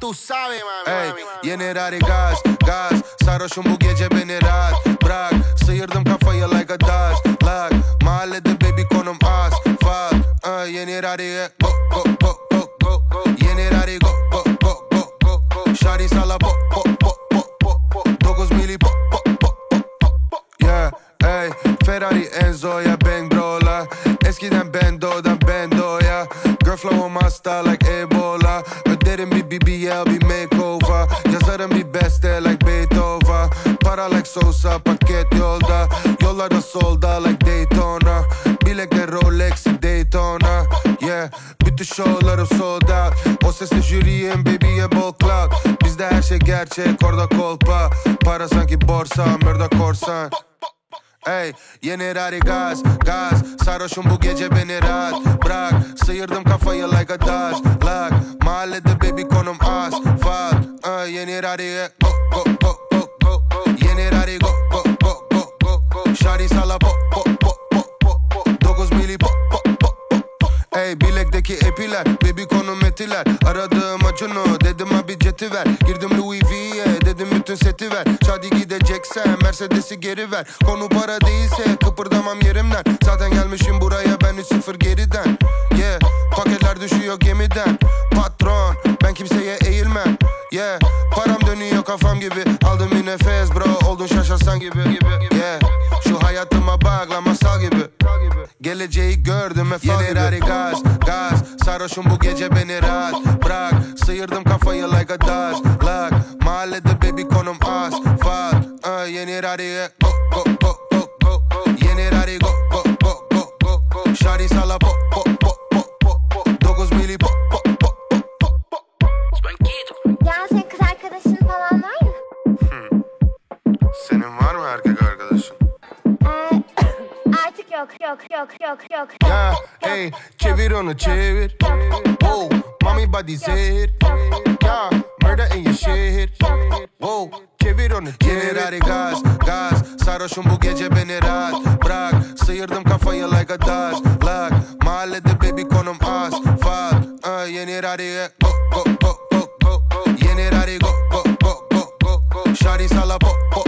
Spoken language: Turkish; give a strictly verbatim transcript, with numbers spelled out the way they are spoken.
tú sabes mami, Ey, mami. yeni rari gaz, gaz. Sarhoşum bu gece beni rahat bırak. Sıyırdım kafayı like a dash lag. Mahallede baby konum az fal. Ey, yeni rari go go go go go go. Yeni rari go go go go go go. Şari sala bo bo bo bo bo bo. Dokuz mili bo bo bo bo bo. Yeah, ey, Ferrari Enzo'ya bang bro'la. Eskiden Bendo'dan Bendo'ya. Girl flow'um hasta like Ebola. Öderim bir B B L bir makeover. Yazarım bir beste like Beethoven. Para like Sosa paket yolda. Yollarda solda like Daytona. Bilekler Rolex'i Daytona. Yeah, bütün showlarım sold out. O sesle jüriyim baby'ye bol clout. Bizde her şey gerçek orada kolpa. Para sanki borsa murda korsan. Ey, yeni rari gaz, gaz. Sarhoşum bu gece beni rahat bırak. Sıyırdım kafayı like a dash lag. Mahallede baby konum az fal. Ey, yeni rari go go go go go go. Yeni rari go go go go go go. Şari sala bo bo bo bo bo bo. Dokuz mili bo bo bo bo bo. Ey, bilekteki epiler baby konum etiler. Aradığım Acun'u dedim abi jeti ver. Girdim Louis V'ye dedim bütün seti ver. Şadi gideceksen Mercedes'i geri ver. Konu para değilse kıpırdamam yerimden. Zaten gelmişim buraya ben üç sıfır geriden. Yeah, paketler düşüyor gemiden. Patron, ben kimseye eğilmem. Yeah, param dönüyor kafam gibi. Aldım bir nefes bro, oldun şaşırsan gibi. Yeah, şu hayatıma bak lan masal gibi. Geleceği gördüm ve yeni rari gaz, gaz. Sarhoşum bu gece beni rahat bırak. Sıyırdım kafayı like a dash lag. Mahallede baby konum az fal. Ey, yeni rari go go go go go go. Yeni rari go go go go go go. Şari sala bo bo bo bo bo bo. Dokuz mili bo bo bo bo bo bo. Ya senin kız arkadaşın falan var mı? Hmm. Senin var mı erkek arkadaşın? Ee, artık yok yok yok yok yok. Ya hey, çevir onu çevir. Wow, mommy body zehir. Ya murder in your shit. Wow, çevir onu çevir. Yeni rari gaz, gaz. Sarhoşum bu gece beni rahat bırak. Sıyırdım kafayı like a dash lag. Mahallede baby konum az fal. Ey, yeni rari go go go go go go. Yeni rari go go go go go go. Şari sala bo bo